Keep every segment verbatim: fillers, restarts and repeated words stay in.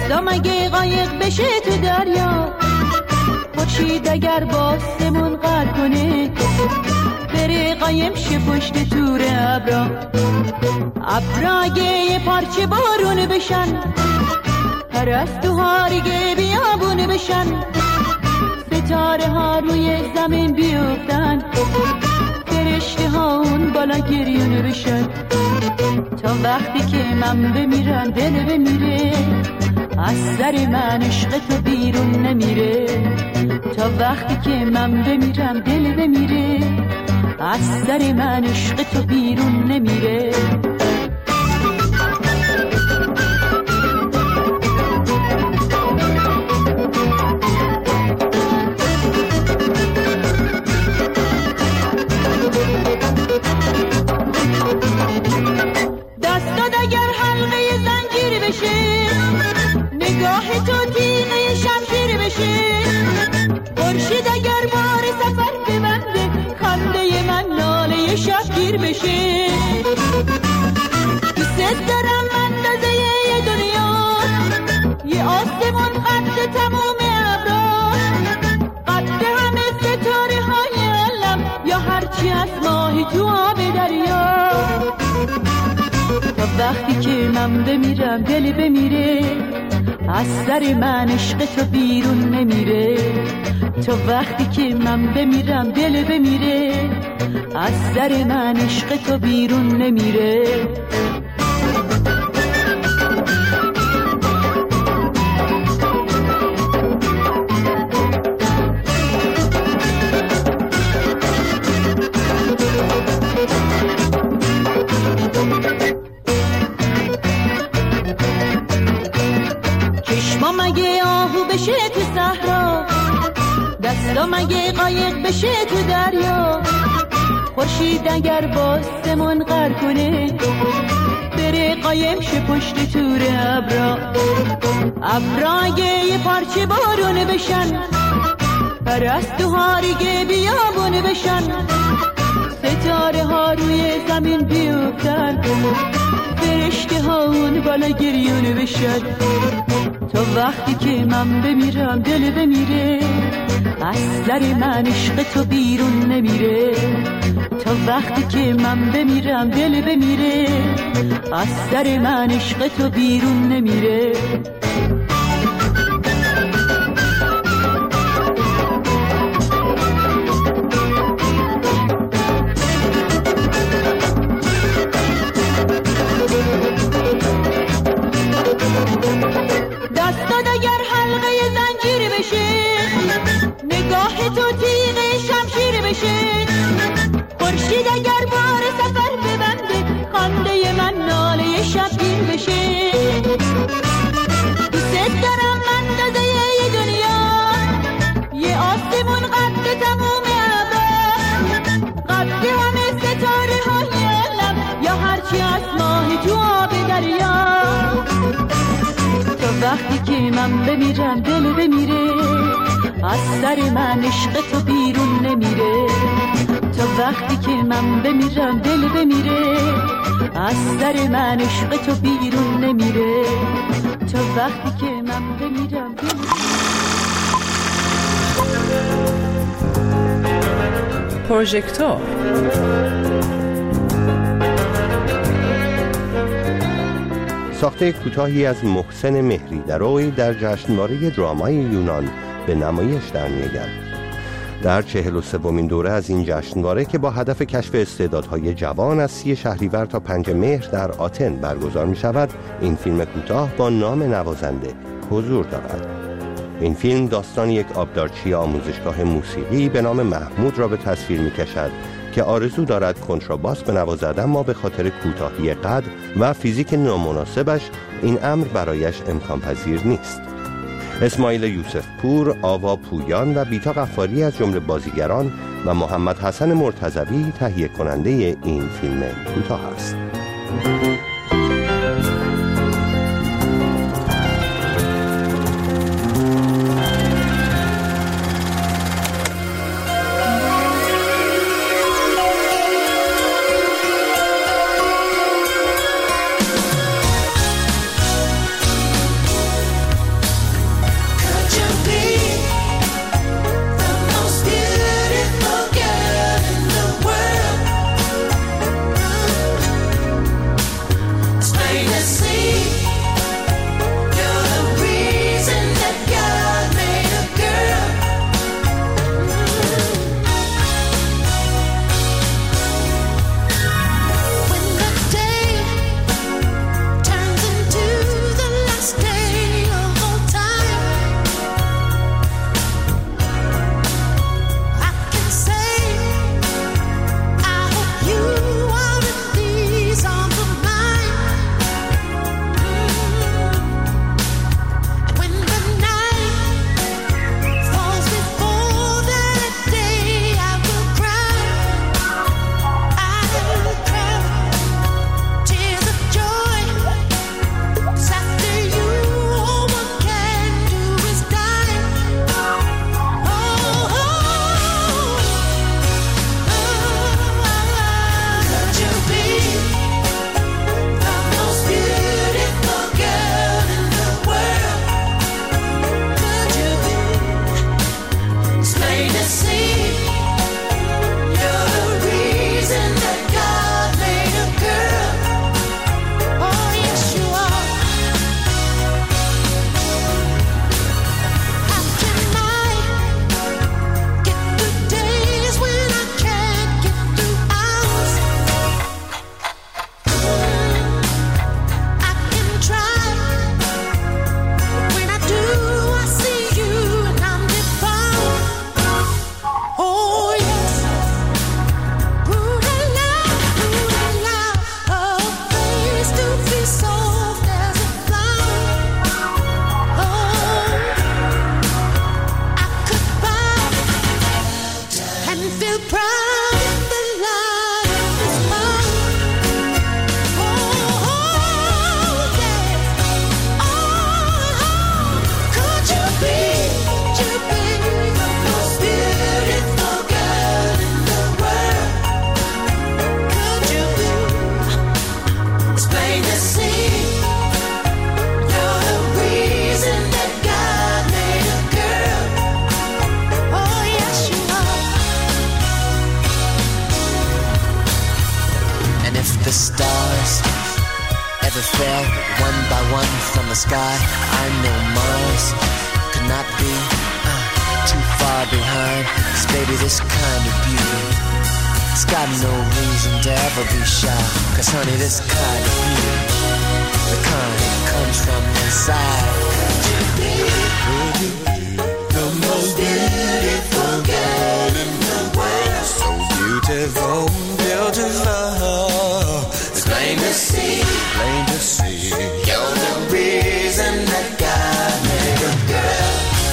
دستا مگه قایق بشه تو دریا، خورشید اگر باسمون قر کنه بره قایم شه پشت تور ابرا. ابرا اگه یه پارچه بارون بشن، پرستوها ریگه بیابون بشن، ستاره ها روی زمین بیفتن، فرشته ها اون بالا گریون بشن. تا وقتی که من بمیرم دل بمیره، از سر من عشق تو بیرون نمیره. تا وقتی که من بمیرم دل بمیره، از سر من عشق تو بیرون نمیره. دستات اگر حلقه زنجیر بشه، نگاه تو تیغه شمشیر بشه، خورشید اگر بار سفر ببنده، خنده من ناله شبگیر بشه. دوست دارم اندازه یه دنیا، یه آسمون قد تموم ابرا، قد همه ستاره های عالم، یا هرچی از ماهی تو آب دریا. تا وقتی که من بمیرم دل بمیره، از سر من عشق تو بیرون نمیره. تا وقتی که من بمیرم دل بمیره، از سر من عشق تو بیرون نمیره. چشما مگه آهو بشه تو صحرا، دستا مگه قایق بشه تو دریا، خورشید اگر باسمون قر کنه بره قایم شه پشت تور ابرا. ابرا اگه یه پارچه بارون بشن، پرستوها ریگه بیابون بشن، ستاره ها روی زمین بیفتن، فرشته ها اون بالا گریون بشن. تا وقتی که من بمیرم دل بمیره، از سر من عشق تو بیرون نمیره. تا وقتی که من بمیرم دل بمیره، از سر من عشق تو بیرون نمیره. دستات اگر حلقه زنجیر بشه، نگاه تو تیغه شمشیر بشه، خورشید اگر بار سفر ببنده، خنده من ناله شبگیر بشه. دوست دارم اندازه یه دنیا، یه آسمون قد تموم ابرا، قد همه ستاره های عالم، یا هرچی از ماهی تو آب دریا. تا وقتی که من بمیرم دل بمیره، از سر من عشق تو بیرون نمیره. تا وقتی که من بمیرم دل بمیره، از سر من عشق تو بیرون نمیره. تا وقتی که من بمیرم دل پروژکتور ساخته کوتاهی از محسن مهری دروی در جشنواره درامای یونان به نمایش در می‌آید. در چهل و سومین دوره از این جشنواره که با هدف کشف استعدادهای جوان از سی شهریور تا پنج مهر در آتن برگزار می شود، این فیلم کوتاه با نام نوازنده حضور دارد. این فیلم داستان یک آبدارچی آموزشگاه موسیقی به نام محمود را به تصویر می کشد که آرزو دارد کنتراباس بنوازد، اما به خاطر کوتاهی قد و فیزیک نامناسبش این امر برایش امکان پذیر نیست. اسماعیل یوسف پور، آوا پویان و بیتا غفاری از جمله بازیگران و محمد حسن مرتضوی تهیه کننده این فیلم کوتاه است. fell one by one from the sky. I know Mars could not be uh, too far behind. 'Cause baby, this kind of beauty, it's got no reason to ever be shy. 'Cause honey, this kind of beauty, the kind that comes from inside. The most beautiful girl in the world, so beautiful, beautiful. It's plain to see, plain to see. You're the reason that God made a girl.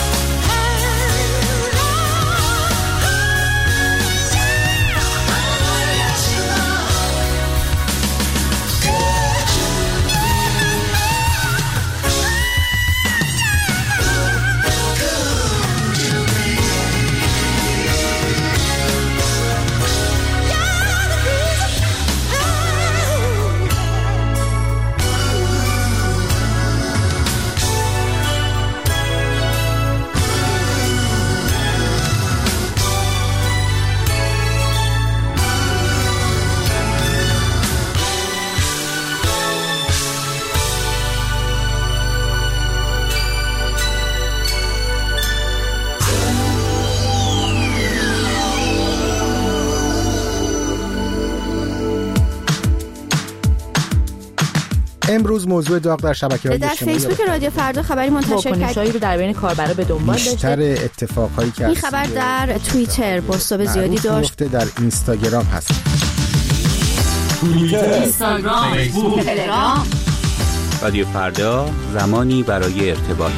امروز موضوع داغ در شبکه‌های اجتماعی در فیسبوک رادیو فردا خبری منتشر کرد. واکنش‌هایی رو در بین کاربرا به دنبال داشته. بیشتر اتفاقایی که این خبر در توییتر پست زیادی داشت. در اینستاگرام هست. توییتر، اینستاگرام، فیسبوک، تلگرام. رادیو فردا، زمانی برای ارتباط.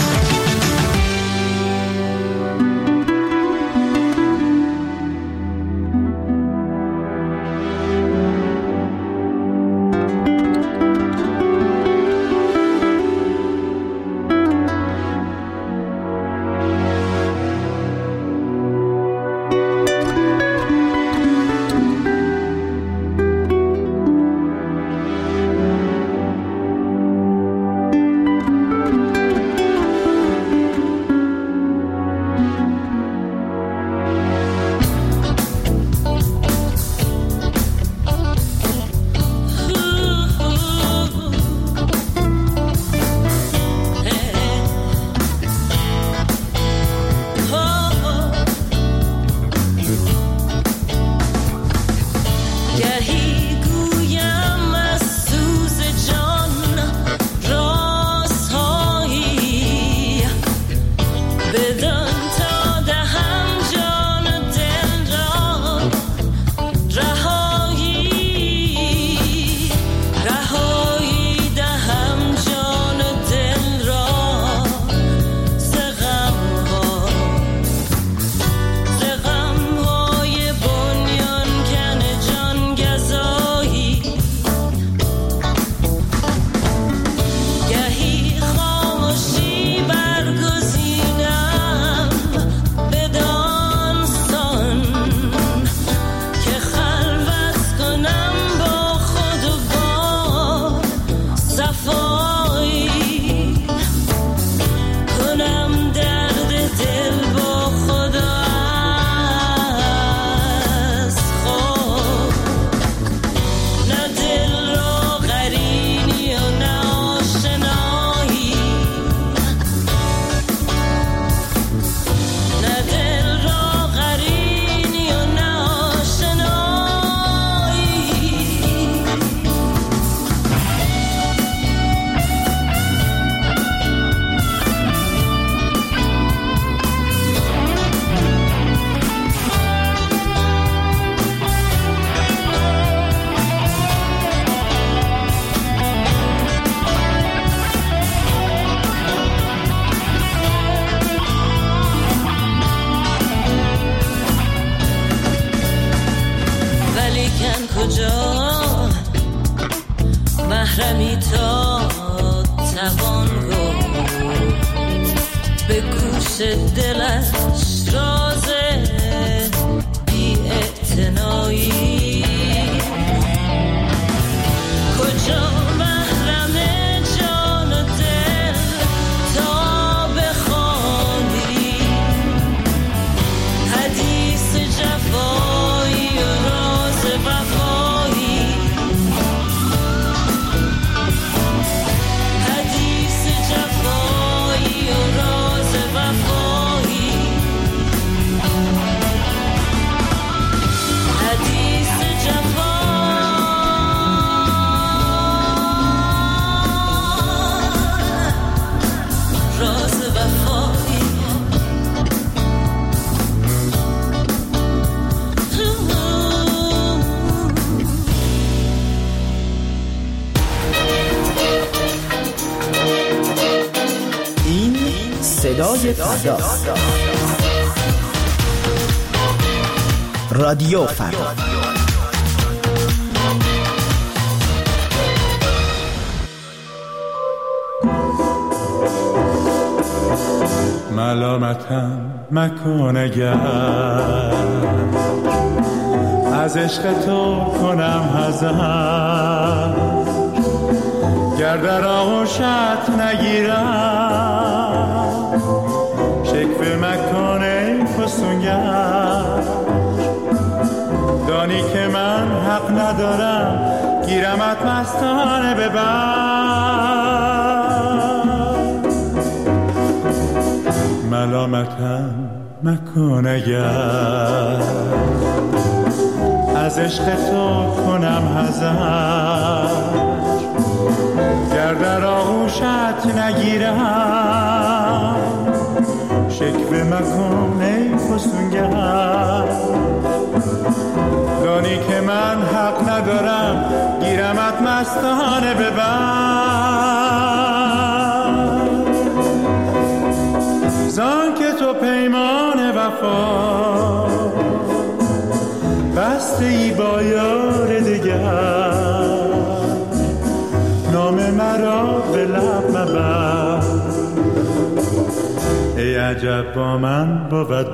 محرمی تا توان گفت به گوش دلش راز بی اعتنایی کجا محرم جان و دل تا بخوانی حدیث جفایی و راز وفایی صدای فردا. رادیو فردا. ملامتم مکن اگر از عشق تو کنم حذر، گر در آغوشت نگیرم شکوه مکن ای فسونگر. دانی که من حق ندارم گیرمت مستانه ببر. ملامتم مکن اگر از عشق تو کنم حذر، گر در آغوشت نگیرم شکوه مکن ای فسونگر. دانی که من حق ندارم گیرمت مستانه ببر. زان که تو پیمان وفا بسته ای با یار دگر، نام مرا به لب مبر. ای عجب با من بود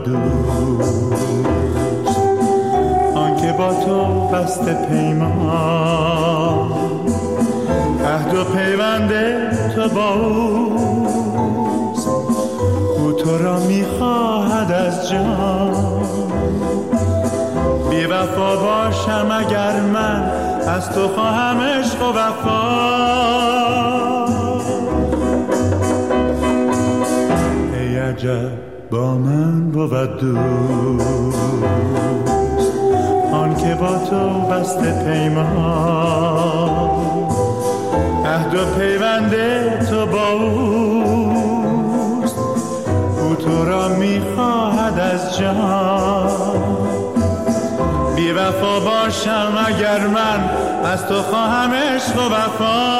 دوست آنکه با تو بسته پیمان، عهد و پیوند تو با اوست، او تو را میخواهد از جان. بی وفا باشم اگر من از تو خواهم عشق و وفا. ای عجب با من بود دوست آن که با تو بسته پیمان، عهد و پیوند تو با اوست، او تو را میخواهد از جان. بی وفا باشم اگر من از تو خواهم عشق و وفا.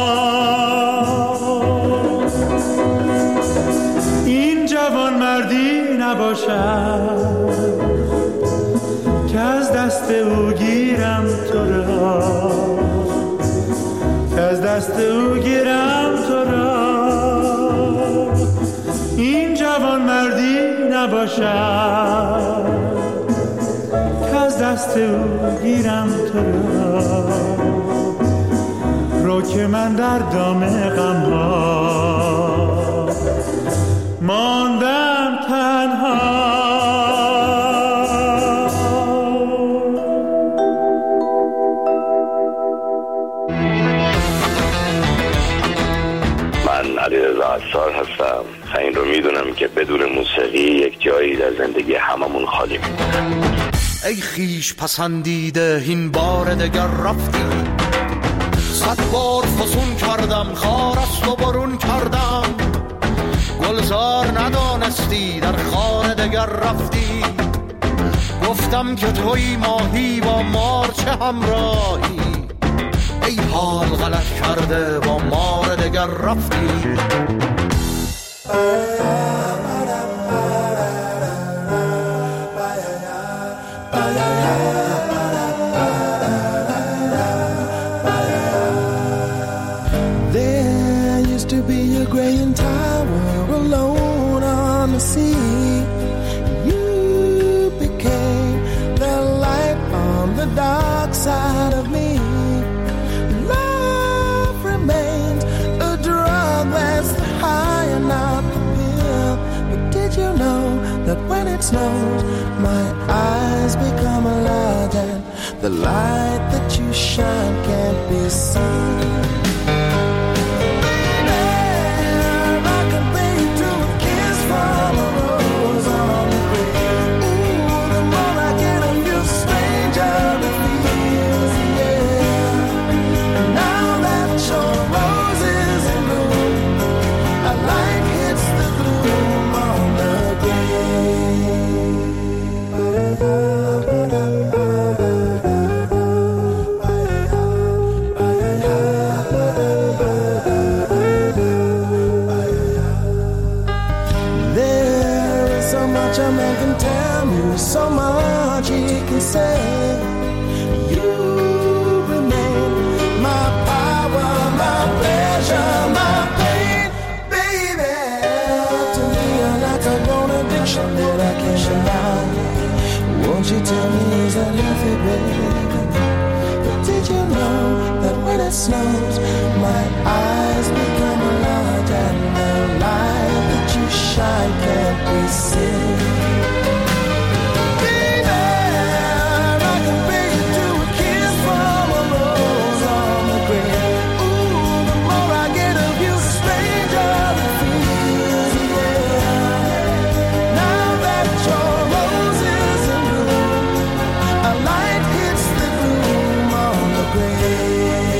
این جوان مردی نباشد که از دست او گیرم تو را، که از دست او گیرم تو را. این جوان مردی نباشد از دست او گیرم تو را. رو که من در دام غم ها ماندم تنها. من علیرضا عصار هستم. این رو میدونم که بدون موسیقی یک جایی در زندگی هممون خالی میمونه. ای خیش پسندیده این بار دگر رفتی، صد بار فسون کردم خار است و برون کردم، گلزار ندانستی در خانه دگر رفتی. گفتم که توی ماهی با مار چه همراهی، ای حال غلط کرده با مار دگر رفتی. There used to be a graying tower alone on the sea. You became the light on the dark side of me. Love remains a drug that's high and not the pill. But did you know that when it snows, my eyes become large and the light that you shine can't be seen? much a man can tell me, so much he can say. You remain my power, my pleasure, my pain, baby. To me you're like a grown addiction that I can't deny. Won't you tell me, is that healthy, baby? But did you know that when it snows, my eyes become large and the light that you shine can't be seen? Baby, I can bring you to a kiss from a rose on the grave. Ooh, the more I get of you, the stranger it feels, yeah. Now that your rose is in bloom, a light hits the gloom on the grave.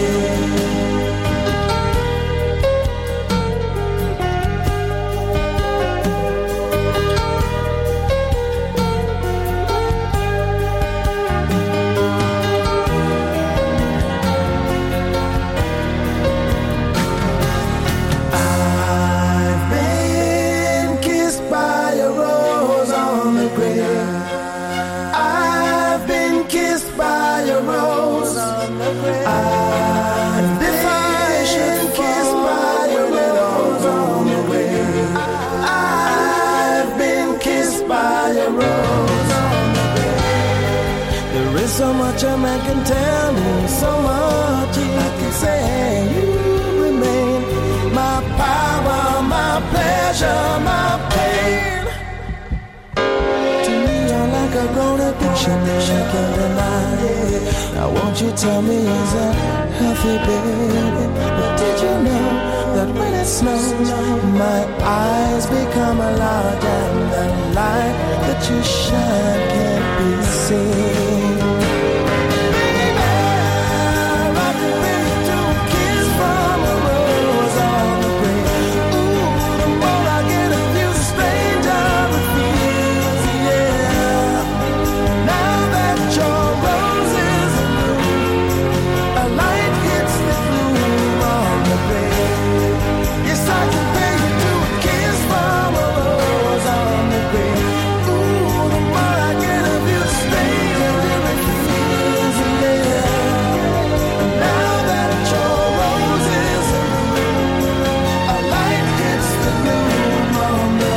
I've been kissed by a rose on the grave. I've been kissed by a rose on the grave. I've been kissed by a rose on the grave. I've been kissed by a rose on the grave. There is so much a man can tell me, so much he can say. You remain my power, my pleasure, my pain. To me you're like a grown addiction that I can't deny. Now won't you tell me, is that healthy, baby? But did you know that when it snows, my eyes become large and the light that you shine can't be seen? Baby, I can bring you to a kiss from a rose on the grave. Ooh, the more I get of you, the stranger it feels, yeah. Now that your rose is in bloom, a light hits the gloom on the grave. Yes, I can bring you to a kiss from a rose on the grave. Ooh, the more I get of you, the stranger it feels, yeah. Now that your rose is in bloom, a light hits the gloom on the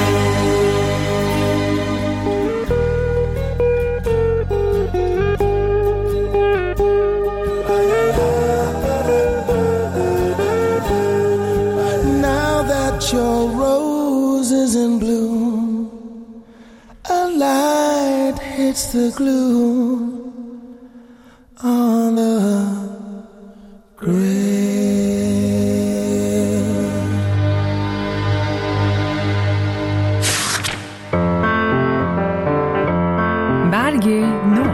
grave. Now that your rose is in bloom, a light hits the gloom on the grave. برگ نو.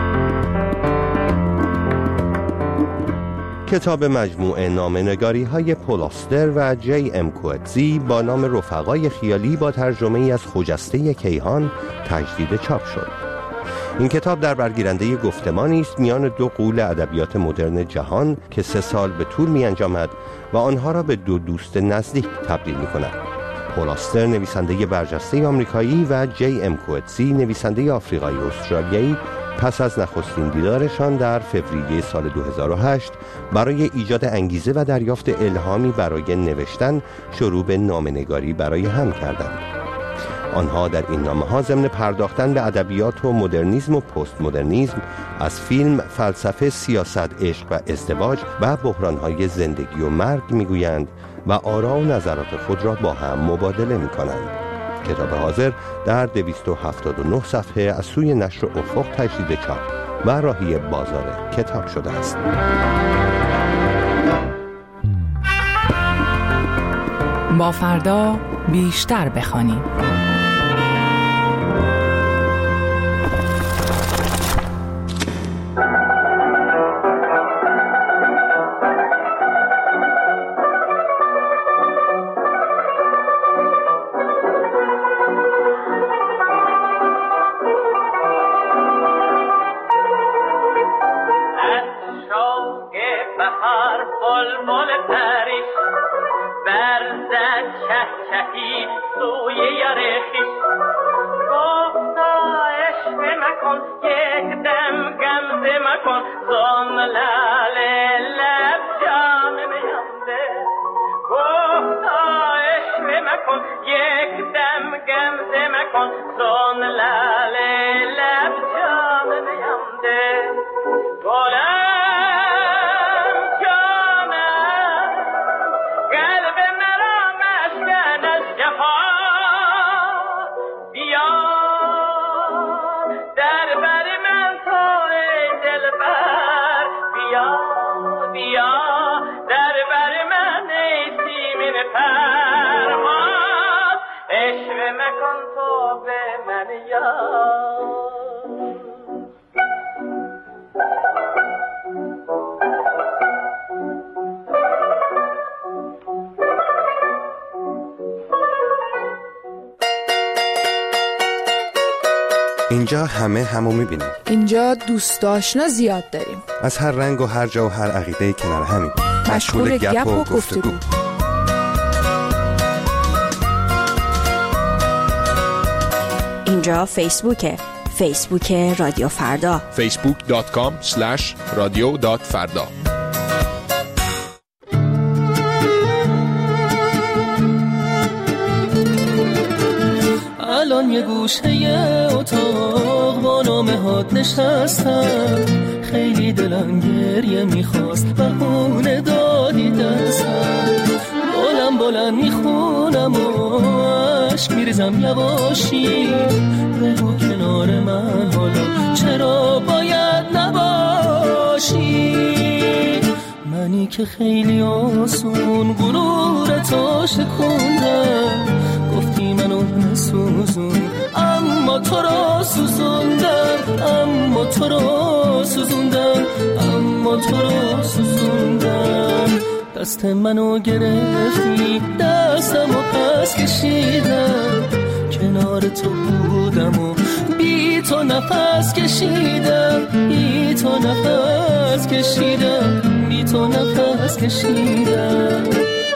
کتاب مجموعه نامه‌نگاری های پل آستر و جی ام کوئتزی با نام رفقای خیالی با ترجمه از خجسته کیهان تجدید چاپ شد. این کتاب در برگیرنده گفتمانی است میان دو غول ادبیات مدرن جهان که سه سال به طول می انجامد و آنها را به دو دوست نزدیک تبدیل می کند. پل آستر نویسنده برجسته آمریکایی و جی ام کوئتزی نویسنده آفریقایی استرالیایی پس از نخستین دیدارشان در فوریه سال دو هزار و هشت برای ایجاد انگیزه و دریافت الهامی برای نوشتن شروع به نامه‌نگاری برای هم کردند. آنها در این نامه‌ها ضمن پرداختن به ادبیات و مدرنیسم و پست مدرنیسم از فیلم، فلسفه، سیاست، عشق و ازدواج و بحران‌های زندگی و مرگ می‌گویند و آرا و نظرات خود را با هم مبادله می‌کنند. کتاب حاضر در دویست و هفتاد و نه صفحه از سوی نشر افق تجدید چاپ و راهی بازار کتاب شده است. با فردا بیشتر بخوانیم. بر زد چه چهی سوی یاره مکن یک دم گمزه مکن زن لاله لب جام میانده گفتا عشق مکن یک دم گمزه مکن زن لاله لب جام میانده گلم جانم قلب مرا مسکن از جفا بیا در بر من تو ای دلبر بیا بیا در بر من ای سیمین پرواز عشق مکن تو به من یاد. اینجا همه همو میبینیم. اینجا دوست آشنا زیاد داریم. از هر رنگ و هر جا و هر عقیده کنار همین. مشغول گپ و گفتگو. اینجا فیسبوکه. فیسبوک رادیو فردا. فیسبوک دات کام اسلش رادیو دات فردا. الان یه گوشه اتاق با نامه هات نشستم، خیلی دلم گریه میخواست بهونه دادی دستم، بلند بلند میخونم و عشق میریزم یواشی، بگو کنار من حالا چرا باید نباشی، منی که خیلی آسون غرور تو شکوندم، گفتی منو نسوزون اما تو رو سوزوندم، اما تو رو سوزوندم، اما تو رو سوزوندم، دست منو گرفتی دستمو پس کشیدم، کنار تو بودم و بی تو نفس کشیدم، بی تو نفس کشیدم، بی تو نفس کشیدم.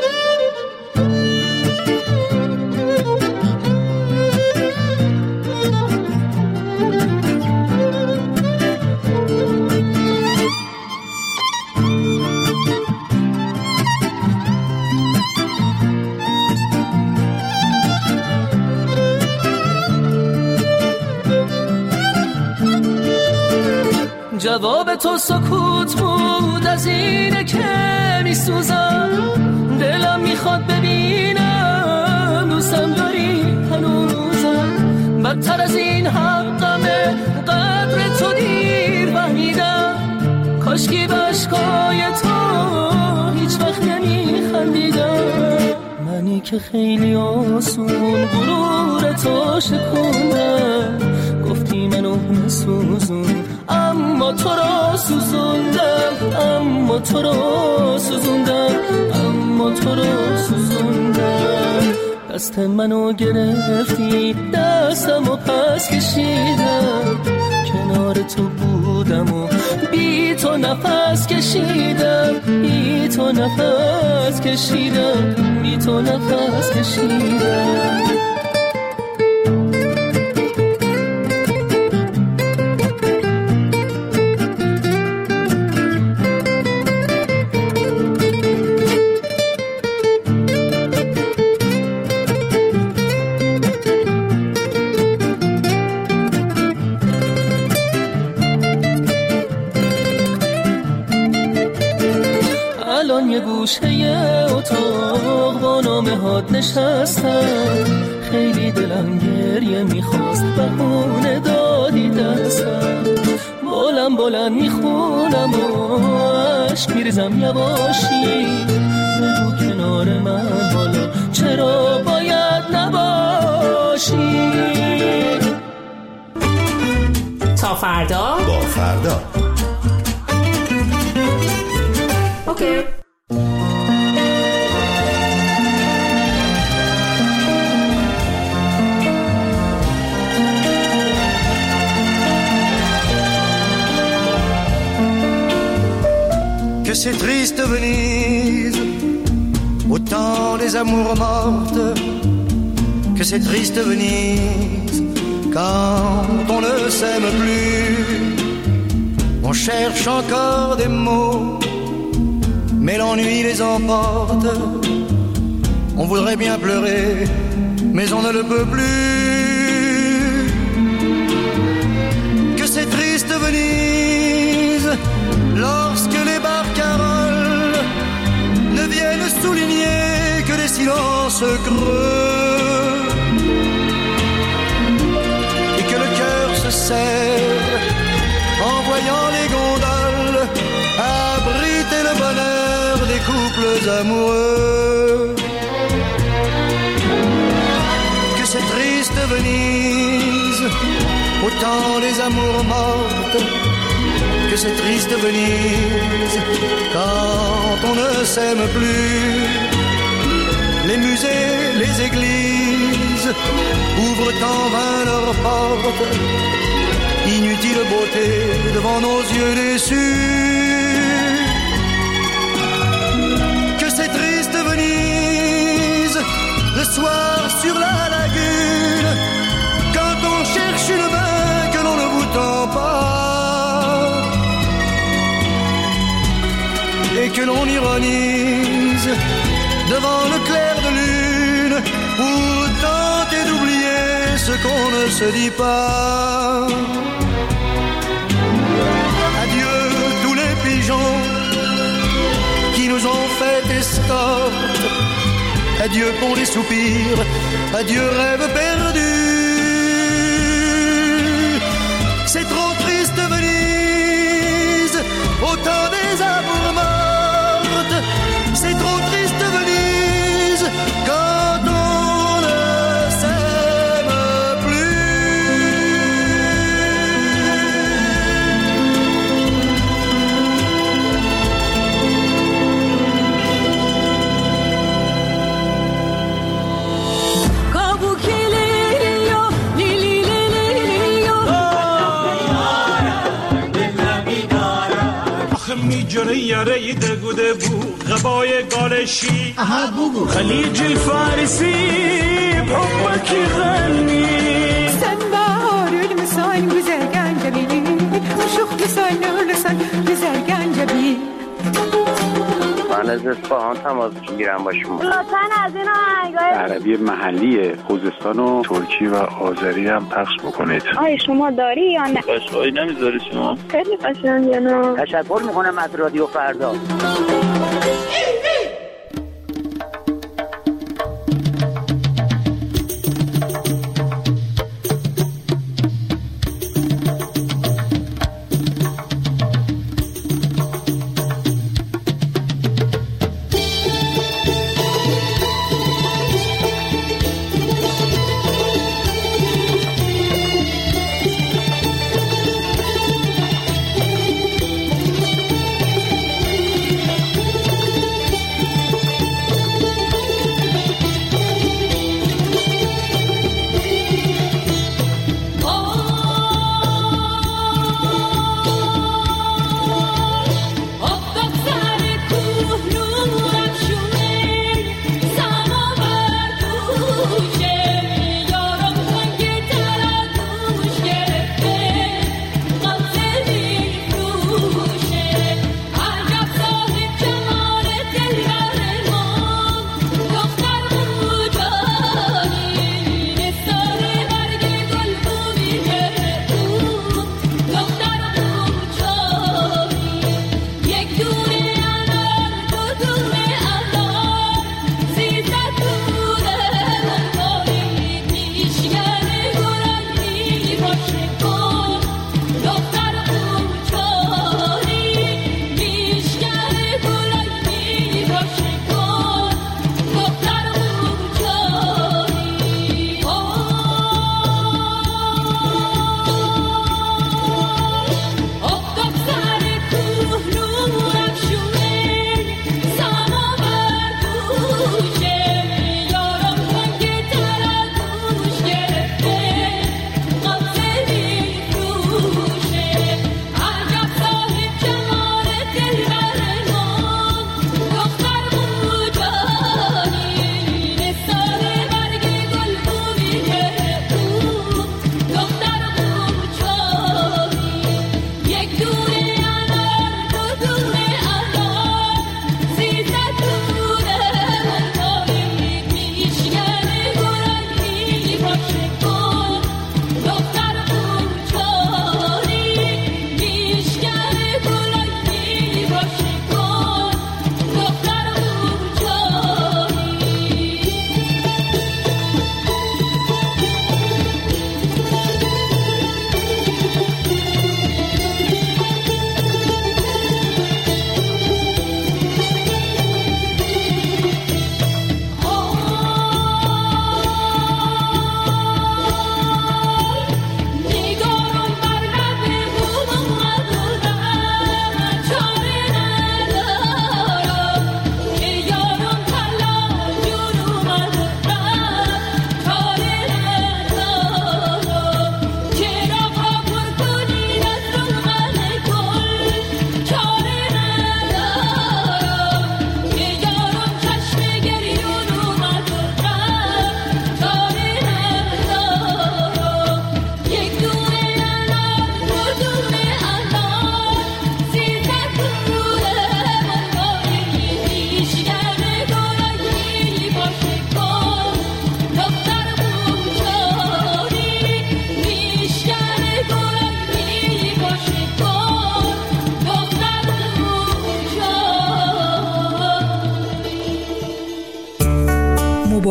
جواب تو سکوت بود، از اینه که میسوزم، دلم میخواد ببینم دوستم داری هنوزم، بدتر از این حقمه قدر تو دیر فهمیدم، کاشکی بشکای تو هیچ وقت نمیخندیدم، منی که خیلی آسون غرور تو شکوندم، گفتی منو نسوزون اما تو رو سوزوندم، اما تو رو سوزوندم، اما تو رو سوزوندم، دست منو گرفتی دستمو پس کشیدم، کنار تو بودم و بی تو نفس کشیدم، بی تو نفس کشیدم، بی تو نفس کشیدم. یه گوشه اتاق با نامه هات نشستم، خیلی دلم گریه میخواست بهونه دادی دستم، بلند بلند میخونم و عشق میریزم یواشی، بگو کنار من حالا چرا باید نباشی. تا فردا با فردا. اوکی. Que ces tristes Venise, au temps des amours mortes, que ces tristes Venise, quand on ne s'aime plus. On cherche encore des mots, mais l'ennui les emporte. On voudrait bien pleurer, mais on ne le peut plus. Que c'est triste Venise, lorsque les barcaroles ne viennent souligner que des silences creux, et que le cœur se serre en voyant les gondoles abriter le bonheur des couples amoureux. Que c'est triste Venise, autant les amours mortes. Que c'est triste Venise, quand on ne s'aime plus. Les musées, les églises ouvrent en vain leurs portes. Inutile beauté devant nos yeux déçus. Que c'est triste Venise, le soir sur la lagune, quand on cherche une main que l'on ne vous tend pas, et que l'on ironise devant le clair de lune, pour tenter d'oublier ce qu'on ne se dit pas. Adieu tous les pigeons qui nous ont fait escorte. Adieu pour les soupirs, adieu rêve perdu. C'est trop triste Venise, autant des amours mortes. C'est trop triste Venise, quand on ne s'aime میجره یاره دگو دبو غبای قالشی خليج الفارسي بحبك يغني sen baharül misal güzel gencebi aşık misal nurlusan güzel gencebi من از اصفهان تماس میگیرم با شما. لطفاً از این آهنگای عربی محلی خوزستان و ترکی و آذری هم پخش بکنید. آیا شما داری یا نه؟ قشنگی نمیذاری شما؟ خیلی قشنگه نه. تشکر میکنم از رادیو فردا.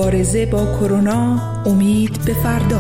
مبارزه با کرونا، امید به فردا.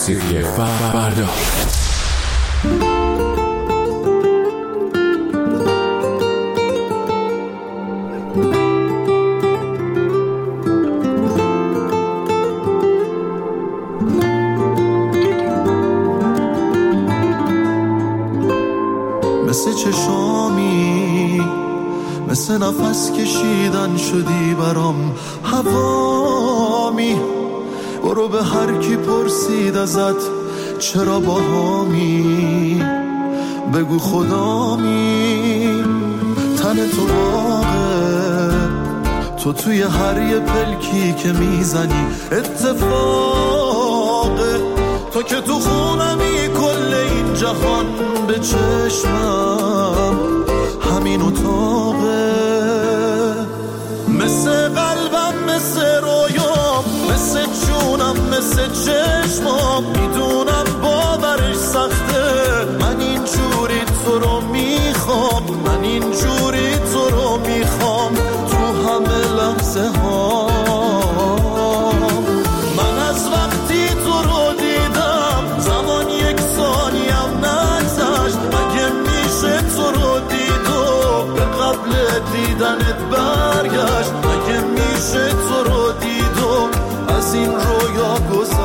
موسیقی فردا. مثل چشامی، مثل نفس کشیدن شدی برام هوامی. برو به هر کی پرسید ازت چرا باهامی، بگو خدامی. تن تو باغه، تو توی هر یه پلکی که میزنی اتفاقه. تو که تو خونمی کل این جهان به چشمم همین اتاقه. مثل قلبم، مثل رویام، مثل جونم، مثل چشمام. میدونم باورش سخته، من اینجوری تو رو میخوام، من اینجوری تو رو میخوام تو همه لحظه ها. من از وقتی تو رو دیدم زمان یک ثانیم نگذشت. مگه میشه تو رو دید و به قبل دیدنت برگشت؟ مگه میشه تو رو دید و از این رویا گذشت؟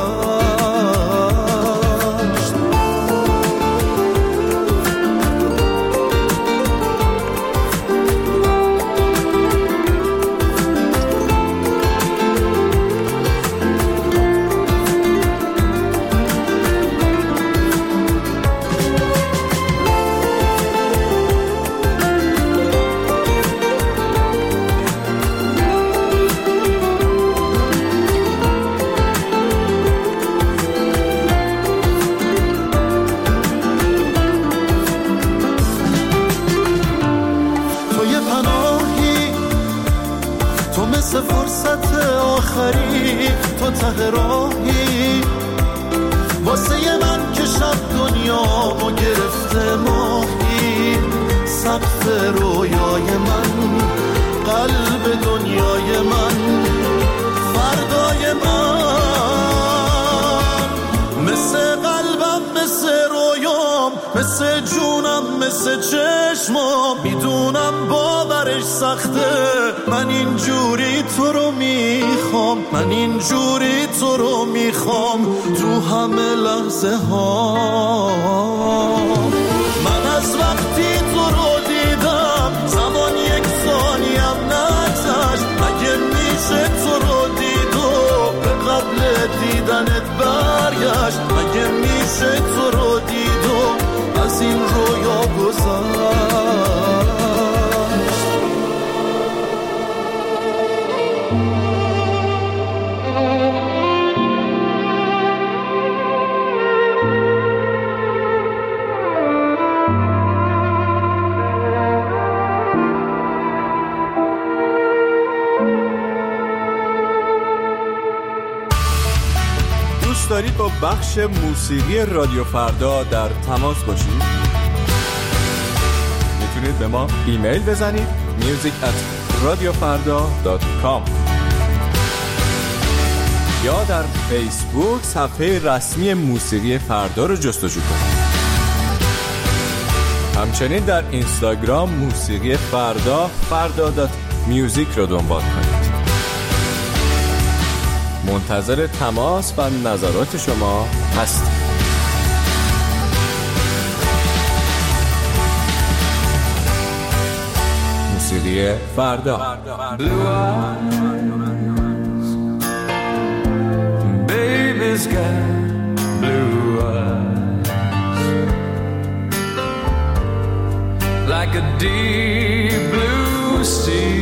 فرصت آخری تو ته راهی واسه من که شب دنیامو گرفته ماهی. سقف رویای من، قلب دنیای من، فردای من. مثل قلبم، مثل رویام، مثل جونم، مثل چشمام. میدونم باورش سخته، من اینجوری تو رو میخوام، من اینجوری تو رو میخوام تو همه لحظه ها. من از وقتی تو رو دیدم زمان یک ثانیم نگذشت. مگه میشه تو رو دید و به قبل دیدنت برگشت؟ مگه میشه تو رو دید و از این رویا گذشت؟ دارید با بخش موسیقی رادیو فردا در تماس باشید؟ میتونید به ما ایمیل بزنید music at radiofarda dot com یا در فیسبوک صفحه رسمی موسیقی فردا رو جستجو کنید. همچنین در اینستاگرام موسیقی فردا فردا دات میوزیک رو دنبال کنید. منتظر تماس و نظرات شما هستیم. موسیقی فردا. Blue eyes, baby's got blue eyes, like a deep blue sea.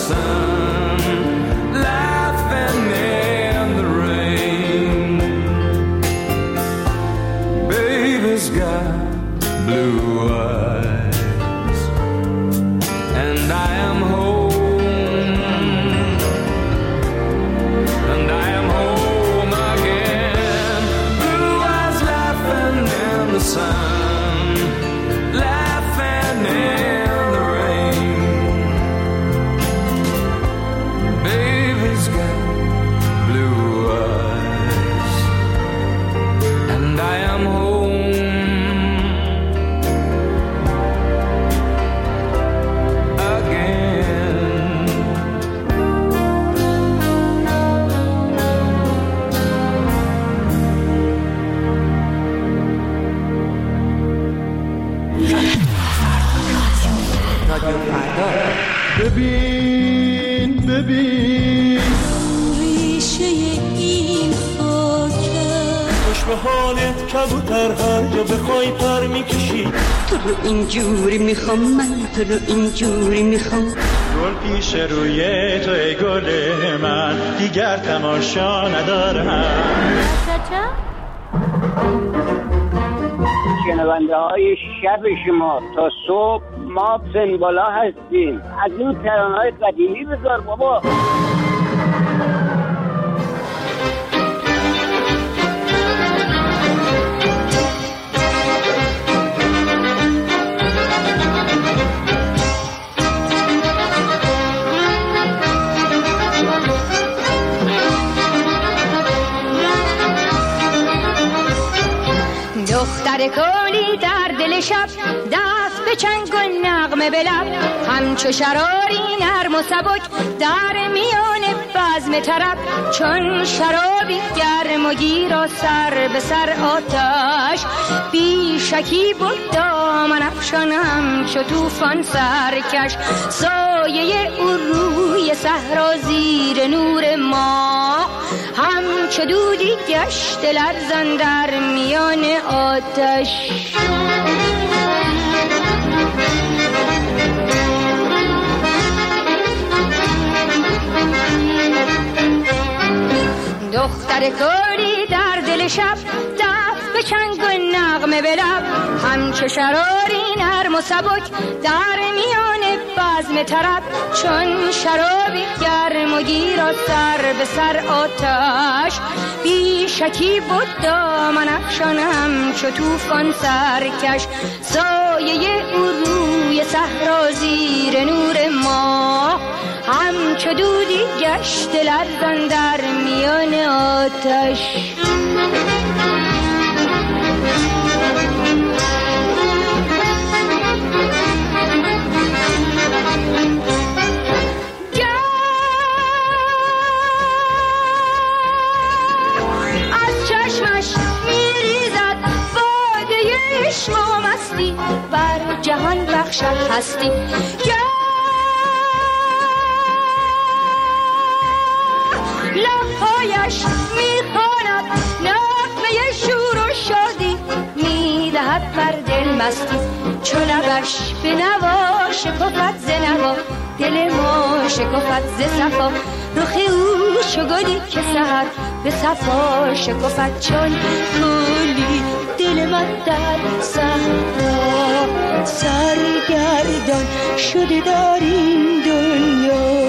sun, laughing in the rain. Baby's got blue eyes, and I am home, and I am home again. Blue eyes laughing in the sun, laughing in the rain. Baby's got blue eyes, and I am home again. رادیو فردا. ببین ببین ریشه این خاکه خوش به حالت کبوتر، هر جا بخوای پر میکشی. تو رو اینجوری میخوام، من تو رو اینجوری میخوام. گل پیش روی تو ای گل من، دیگر تماشا ندارم. شنونده های شب شما تا صبح ما سنبالا هستیم. از این ترانه های قدیمی بذار بابا. دختر کولی در دل شب، دست به چنگ و نغمه به لب، همچو شراری نرم و سبک در میان بزم طرب. چون شرابی گرم و گیر و سر به سر آتش، بی شکی بود دامن افشان همچو طوفان سرکش. سایه او روی صحرا زیر نور ماه، همچو دودی گشت لرزان در میان آتش. دختر کولی در دل شب، دست به چنگ و نغمه به لب، همچو شراری نرم و سبک در میان بزم طرب. چون شرابی گرم و گیر و سر به سر آتش، بی شکی بود دامن افشان همچو طوفان سرکش. سایه او روی صحرا زیر نور ماه، همچو دودی گشت لرزان در میان آتش. از چشمش میریزد باده عشق و مستی، بر جهان بخشد هستی. لبهایش میخواند نغمه شور و شادی، میدهد بر دل مستی. چو لبش به نوا شکفت ز نوا، دل ما شکفت ز صفا. رخ او چو گلی که سحر به صفا شکفت. چون گلی دل من در صحرا سرگردان شده در این دنیا.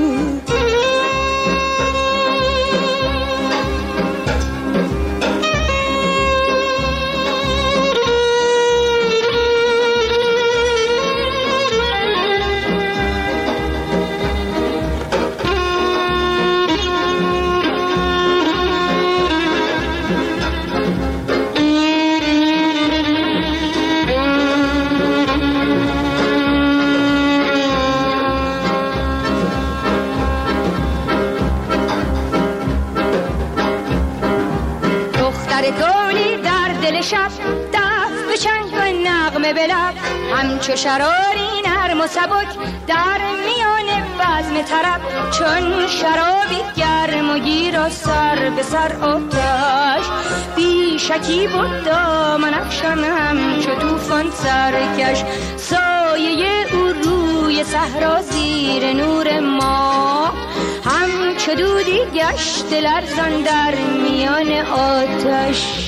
شب دست به چنگ و نغمه به لب، همچو شراری نرم و سبک در میان بزم طرب. چون شرابی گرم و گیر و سر به سر آتش، بی شکی بود دامن افشان همچو طوفان سرکش. سایه او روی صحرا زیر نور ما، همچو دودی گشت لرزان در میان آتش.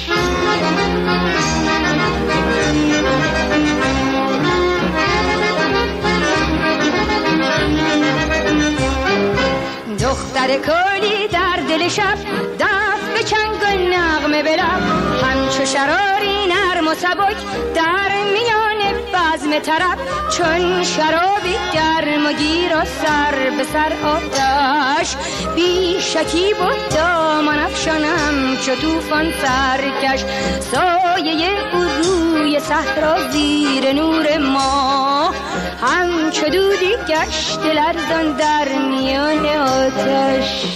دختر کلی در دل شب، دف به چنگ و نغمه به لب، همچو شراری نرم و سبک در میان بزم طرب، چون شرابی گرم و گیر و سر به سر آتش. بی شکی بود دامن افشانم چو طوفان سرکش، سایه او روی صحرا زیر نور ما، همچو دودی گشت لرزان در میان آتش.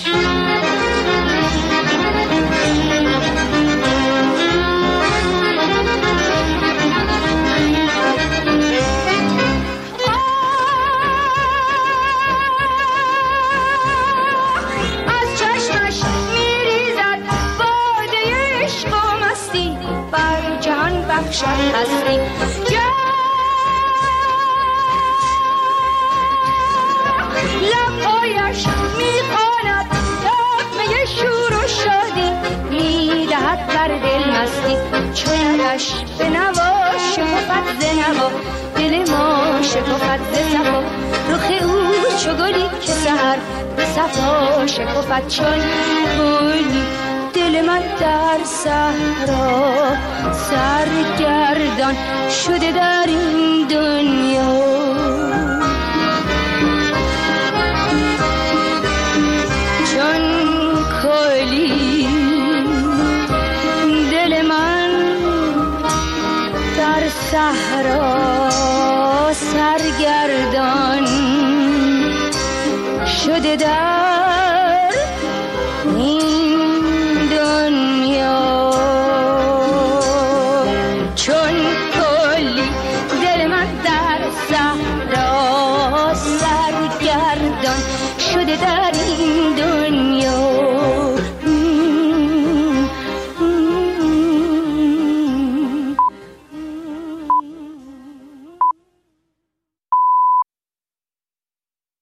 بخشد هستی لبهایش میخواند نغمه شور و شادی، میدهد بر دل مستی، چونش به نوا شکفت ز نوا، دل ما شکفت ز صفا، رخ او چو گلی که سحر به صفا شکفت، چون گلی دل من در صحرا سرگردان شده در این دنیا. چون کلی دل من در صحرا سرگردان شده در این دنیا. چون کلی دل من در صحرا سرگردان شده در